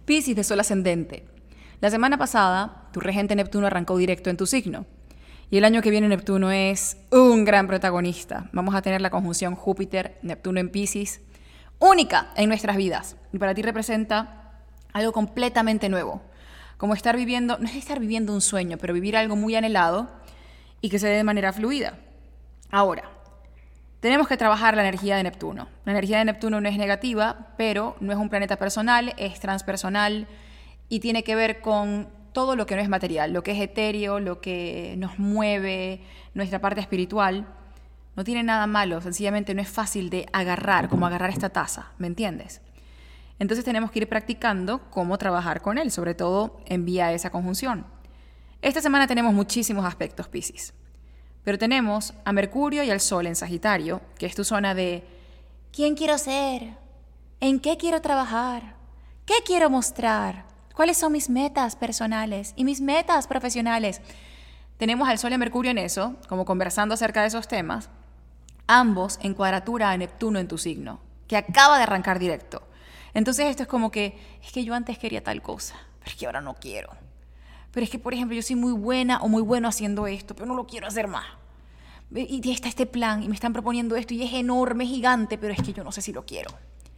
Piscis de Sol ascendente. La semana pasada, tu regente Neptuno arrancó directo en tu signo. Y el año que viene Neptuno es un gran protagonista. Vamos a tener la conjunción Júpiter-Neptuno en Piscis, única en nuestras vidas. Y para ti representa algo completamente nuevo. Como estar viviendo, no es estar viviendo un sueño, pero vivir algo muy anhelado y que se dé de manera fluida. Ahora, tenemos que trabajar la energía de Neptuno. La energía de Neptuno no es negativa, pero no es un planeta personal, es transpersonal y tiene que ver con todo lo que no es material, lo que es etéreo, lo que nos mueve, nuestra parte espiritual. No tiene nada malo, sencillamente no es fácil de agarrar, como agarrar esta taza, ¿me entiendes? Entonces tenemos que ir practicando cómo trabajar con él, sobre todo en vía de esa conjunción. Esta semana tenemos muchísimos aspectos, Piscis. Pero tenemos a Mercurio y al Sol en Sagitario, que es tu zona de ¿quién quiero ser? ¿En qué quiero trabajar? ¿Qué quiero mostrar? ¿Cuáles son mis metas personales y mis metas profesionales? Tenemos al Sol y a Mercurio en eso, como conversando acerca de esos temas, ambos en cuadratura a Neptuno en tu signo, que acaba de arrancar directo. Entonces esto es como que, es que yo antes quería tal cosa, pero es que ahora no quiero. Pero es que, por ejemplo, yo soy muy buena o muy bueno haciendo esto, pero no lo quiero hacer más. Y está este plan y me están proponiendo esto y es enorme, gigante, pero es que yo no sé si lo quiero.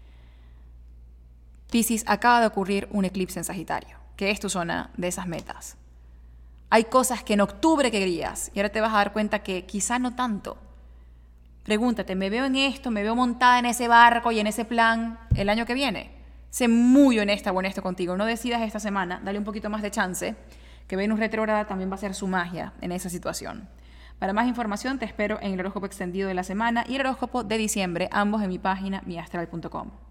Piscis, acaba de ocurrir un eclipse en Sagitario, que es tu zona de esas metas. Hay cosas que en octubre querías y ahora te vas a dar cuenta que quizá no tanto. Pregúntate, ¿me veo en esto? ¿Me veo montada en ese barco y en ese plan el año que viene? Sé muy honesta o honesto contigo. No decidas esta semana, dale un poquito más de chance, que Venus retrógrada también va a hacer su magia en esa situación. Para más información te espero en el horóscopo extendido de la semana y el horóscopo de diciembre, ambos en mi página miastral.com.